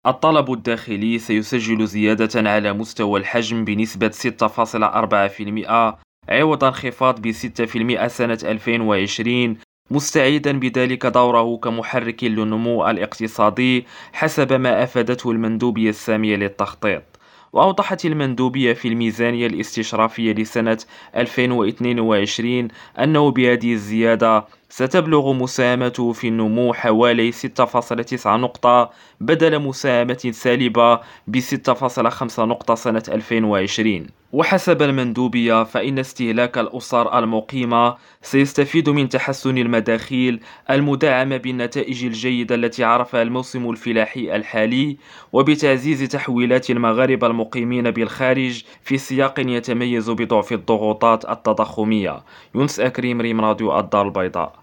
الطلب الداخلي سيسجل زيادة على مستوى الحجم بنسبة 6.4%، عوض انخفاض ب 6% سنة 2020، مستعيدا بذلك دوره كمحرك للنمو الاقتصادي حسب ما أفادته المندوبية السامية للتخطيط. وأوضحت المندوبية في الميزانية الاستشرافية لسنة 2022 أنه بهذه الزيادة ستبلغ مساهمته في النمو حوالي 6.9 نقطة، بدل مساهمة سالبة ب 6.5 نقطة سنة 2020. وحسب المندوبية فإن استهلاك الأسر المقيمة سيستفيد من تحسن المداخيل المدعمة بالنتائج الجيدة التي عرفها الموسم الفلاحي الحالي، وبتعزيز تحويلات المغاربة المقيمين بالخارج في سياق يتميز بضعف الضغوطات التضخمية. يونس أكريم، ريم راديو الدار البيضاء.